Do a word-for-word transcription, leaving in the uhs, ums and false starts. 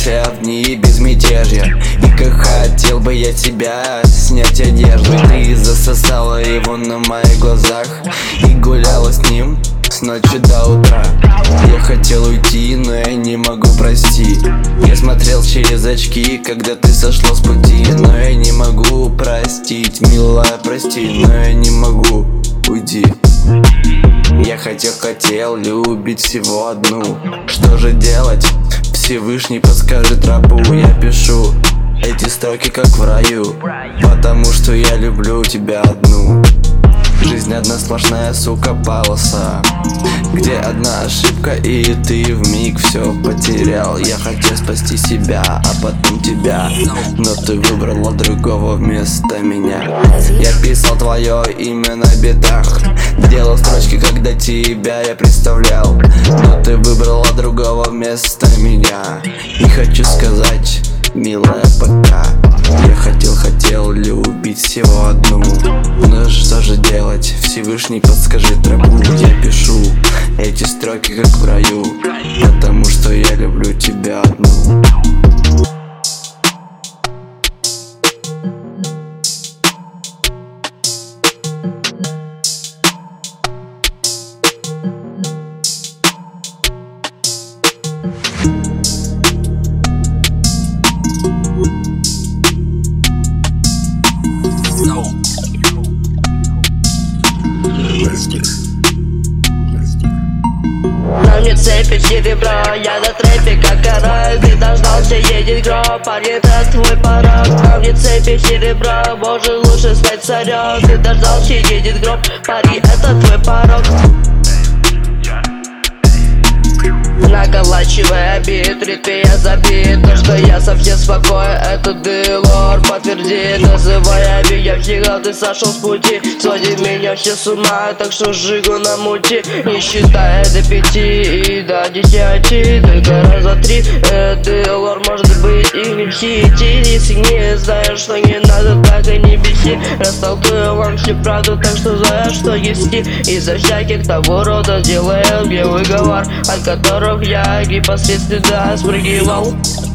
все дни безмятежья. И как хотел бы я тебя снять одежду. Ты засосала его на моих глазах и гуляла с ним с ночи до утра. Я хотел уйти, но я не могу, прости. Я смотрел через очки, когда ты сошла с пути. Но я не могу простить, милая, прости. Но я не могу, уйди. Я хотел, хотел любить всего одну. Что же делать? Всевышний подскажет тропу. Я пишу эти строки как в раю, потому что я люблю тебя одну. Жизнь одна сплошная, сука, полоса, где одна ошибка и ты вмиг все потерял. Я хотел спасти себя, а потом тебя, но ты выбрала другого вместо меня. Я писал твое имя на битах, делал строчки, когда тебя я представлял, но ты выбрала другого вместо меня. Не хочу сказать, милая, пока. Я хотел, хотел любить всего одну. Но что же делать? Всевышний подскажи тропу. Я пишу эти строки как в раю, потому что я люблю тебя одну. На мне цепи серебра, я на трэпе как кораль. Ты дождался, едет гроб, парень, это твой порог. На мне цепи серебра, может лучше стать царем. Ты дождался, едет гроб, парень, это твой порог. Наколачивая бит, ритме я забит. То, что я совсем спокоен, это Делор подтвердит. Называя меня всегда, ты сошел с пути. Сводит меня все с ума, так что жигу на мути. Не считая до пяти и до десяти, только раза три. Делор может быть и не хити. Если не знаешь, что не надо, так и не беси. Растолкую вам всю правду, так что за что вести. Из-за всяких того рода делаю мне выговор, от которых я непосредственно спрыгивал.